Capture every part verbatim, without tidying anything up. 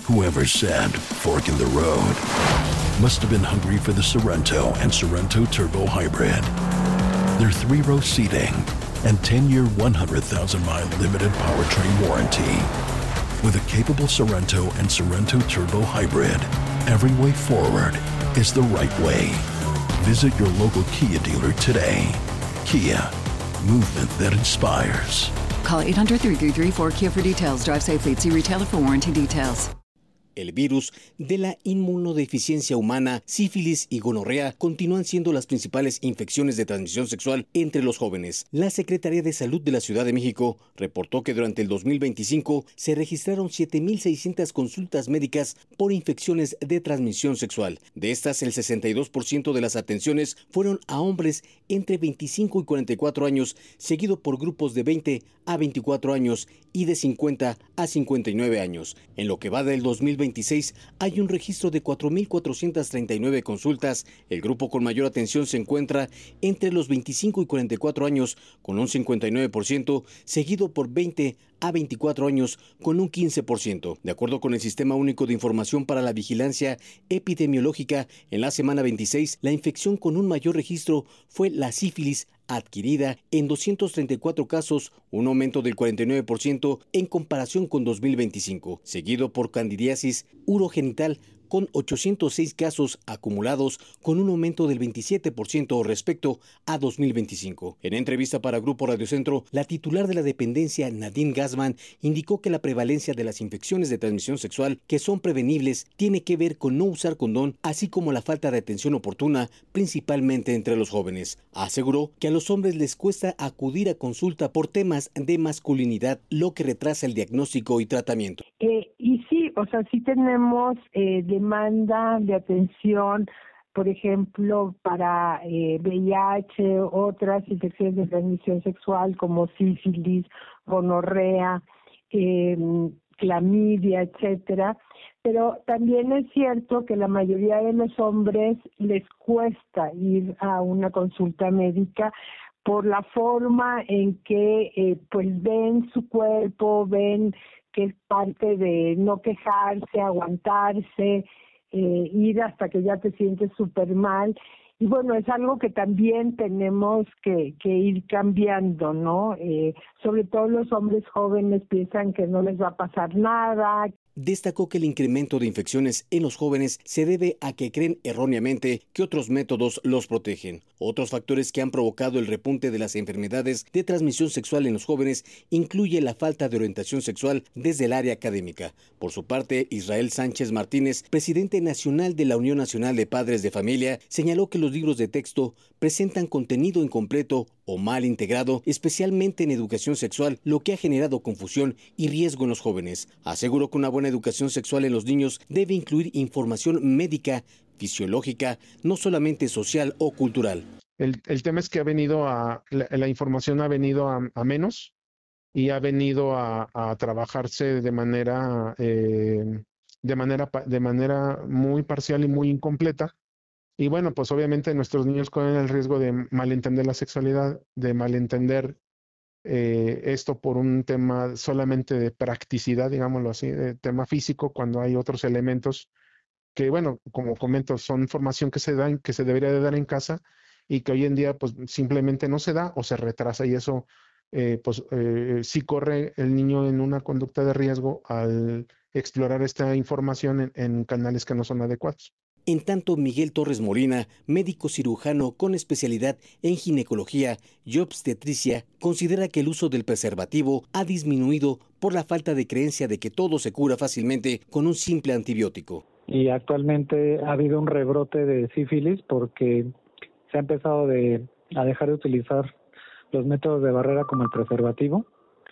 Whoever said fork in the road must have been hungry for the Sorento and Sorento Turbo Hybrid. Their three-row seating and ten-year, one hundred thousand mile limited powertrain warranty. With a capable Sorento and Sorento Turbo Hybrid, every way forward is the right way. Visit your local Kia dealer today. Kia, movement that inspires. Call eight hundred, three three three, four Kia for details. Drive safely. See retailer for warranty details. El virus de la inmunodeficiencia humana, sífilis y gonorrea continúan siendo las principales infecciones de transmisión sexual entre los jóvenes. La Secretaría de Salud de la Ciudad de México reportó que durante el dos mil veinticinco se registraron siete mil seiscientas consultas médicas por infecciones de transmisión sexual. De estas, el sesenta y dos por ciento de las atenciones fueron a hombres entre veinticinco y cuarenta y cuatro años, seguido por grupos de veinte a veinticuatro años y de cincuenta a cincuenta y nueve años. En lo que va del dos mil veintiséis, hay un registro de cuatro mil cuatrocientas treinta y nueve consultas. El grupo con mayor atención se encuentra entre los veinticinco y cuarenta y cuatro años, con un cincuenta y nueve por ciento, seguido por veinte a veinticuatro años, con un quince por ciento. De acuerdo con el Sistema Único de Información para la Vigilancia Epidemiológica, en la semana veintiséis, la infección con un mayor registro fue la sífilis adquirida en doscientos treinta y cuatro casos, un aumento del cuarenta y nueve por ciento en comparación con dos mil veinticinco, seguido por candidiasis urogenital con ochocientos seis casos acumulados, con un aumento del veintisiete por ciento respecto a dos mil veinticinco. En entrevista para Grupo Radio Centro, la titular de la dependencia, Nadine Gassman, indicó que la prevalencia de las infecciones de transmisión sexual que son prevenibles tiene que ver con no usar condón, así como la falta de atención oportuna, principalmente entre los jóvenes. Aseguró que a los hombres les cuesta acudir a consulta por temas de masculinidad, lo que retrasa el diagnóstico y tratamiento. Eh, y sí, o sea, sí tenemos eh, demanda de atención, por ejemplo, para eh, V I H, otras infecciones de transmisión sexual como sífilis, gonorrea, eh, clamidia, etcétera. Pero también es cierto que la mayoría de los hombres les cuesta ir a una consulta médica por la forma en que eh, pues ven su cuerpo, ven que es parte de no quejarse, aguantarse, eh, ir hasta que ya te sientes súper mal. Y bueno, es algo que también tenemos que, que ir cambiando, ¿no? Eh, sobre todo los hombres jóvenes piensan que no les va a pasar nada. Destacó que el incremento de infecciones en los jóvenes se debe a que creen erróneamente que otros métodos los protegen. Otros factores que han provocado el repunte de las enfermedades de transmisión sexual en los jóvenes incluye la falta de orientación sexual desde el área académica. Por su parte, Israel Sánchez Martínez, presidente nacional de la Unión Nacional de Padres de Familia, señaló que los libros de texto presentan contenido incompleto o mal integrado, especialmente en educación sexual, lo que ha generado confusión y riesgo en los jóvenes. Aseguró que una buena educación sexual en los niños debe incluir información médica, fisiológica, no solamente social o cultural. El, el tema es que ha venido a, la, la información ha venido a, a menos y ha venido a, a trabajarse de manera, eh, de manera, de manera muy parcial y muy incompleta. Y bueno, pues obviamente nuestros niños corren el riesgo de malentender la sexualidad, de malentender eh, esto por un tema solamente de practicidad, digámoslo así, de tema físico, cuando hay otros elementos que, bueno, como comento, son formación que se dan, que se debería de dar en casa y que hoy en día pues simplemente no se da o se retrasa, y eso eh, pues eh, sí corre el niño en una conducta de riesgo al explorar esta información en, en canales que no son adecuados. En tanto, Miguel Torres Molina, médico cirujano con especialidad en ginecología y obstetricia, considera que el uso del preservativo ha disminuido por la falta de creencia de que todo se cura fácilmente con un simple antibiótico. Y actualmente ha habido un rebrote de sífilis porque se ha empezado de, a dejar de utilizar los métodos de barrera como el preservativo.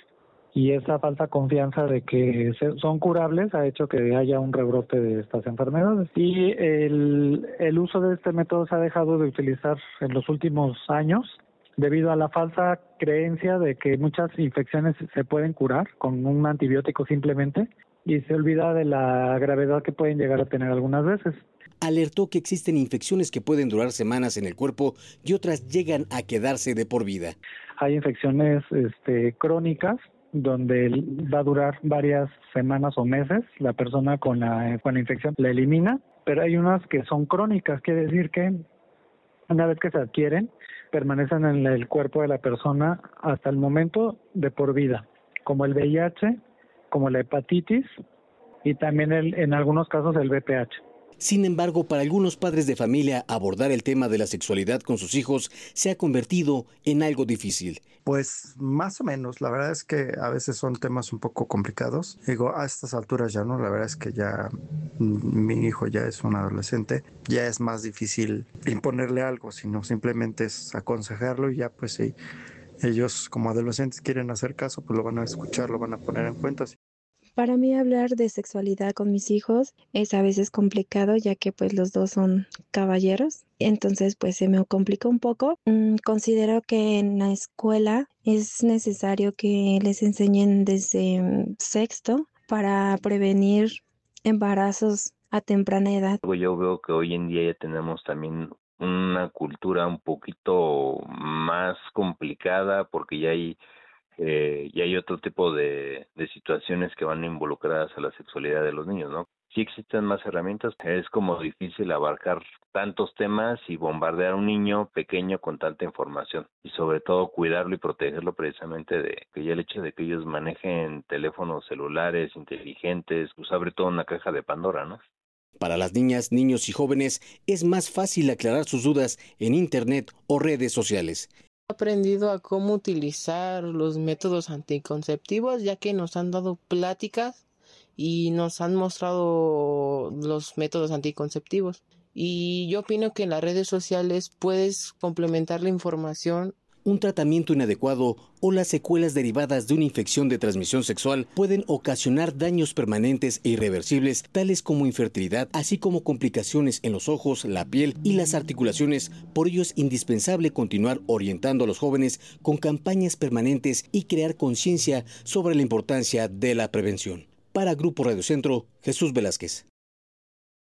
Y esa falsa confianza de que son curables ha hecho que haya un rebrote de estas enfermedades. Y el, el uso de este método se ha dejado de utilizar en los últimos años debido a la falsa creencia de que muchas infecciones se pueden curar con un antibiótico simplemente, y se olvida de la gravedad que pueden llegar a tener algunas veces. Alertó que existen infecciones que pueden durar semanas en el cuerpo y otras llegan a quedarse de por vida. Hay infecciones este, crónicas donde va a durar varias semanas o meses, la persona con la, con la infección la elimina, pero hay unas que son crónicas, quiere decir que una vez que se adquieren, permanecen en el cuerpo de la persona hasta el momento de por vida, como el V I H, como la hepatitis y también el, en algunos casos el V P H. Sin embargo, para algunos padres de familia, abordar el tema de la sexualidad con sus hijos se ha convertido en algo difícil. Pues más o menos, la verdad es que a veces son temas un poco complicados. Digo, a estas alturas ya no, la verdad es que ya mi hijo ya es un adolescente, ya es más difícil imponerle algo, sino simplemente es aconsejarlo y ya pues si ellos como adolescentes quieren hacer caso, pues lo van a escuchar, lo van a poner en cuenta. Para mí hablar de sexualidad con mis hijos es a veces complicado, ya que pues los dos son caballeros, entonces pues se me complica un poco. Mm, considero que en la escuela es necesario que les enseñen desde mm, sexto para prevenir embarazos a temprana edad. Yo veo que hoy en día ya tenemos también una cultura un poquito más complicada porque ya hay Eh, y hay otro tipo de, de situaciones que van involucradas a la sexualidad de los niños, ¿no? Sí existen más herramientas, es como difícil abarcar tantos temas y bombardear a un niño pequeño con tanta información y sobre todo cuidarlo y protegerlo precisamente de que ya el hecho de que ellos manejen teléfonos celulares inteligentes, pues abre toda una caja de Pandora, ¿no? Para las niñas, niños y jóvenes es más fácil aclarar sus dudas en internet o redes sociales. He aprendido a cómo utilizar los métodos anticonceptivos, ya que nos han dado pláticas y nos han mostrado los métodos anticonceptivos. Y yo opino que en las redes sociales puedes complementar la información. Un tratamiento inadecuado o las secuelas derivadas de una infección de transmisión sexual pueden ocasionar daños permanentes e irreversibles, tales como infertilidad, así como complicaciones en los ojos, la piel y las articulaciones. Por ello es indispensable continuar orientando a los jóvenes con campañas permanentes y crear conciencia sobre la importancia de la prevención. Para Grupo Radio Centro, Jesús Velázquez.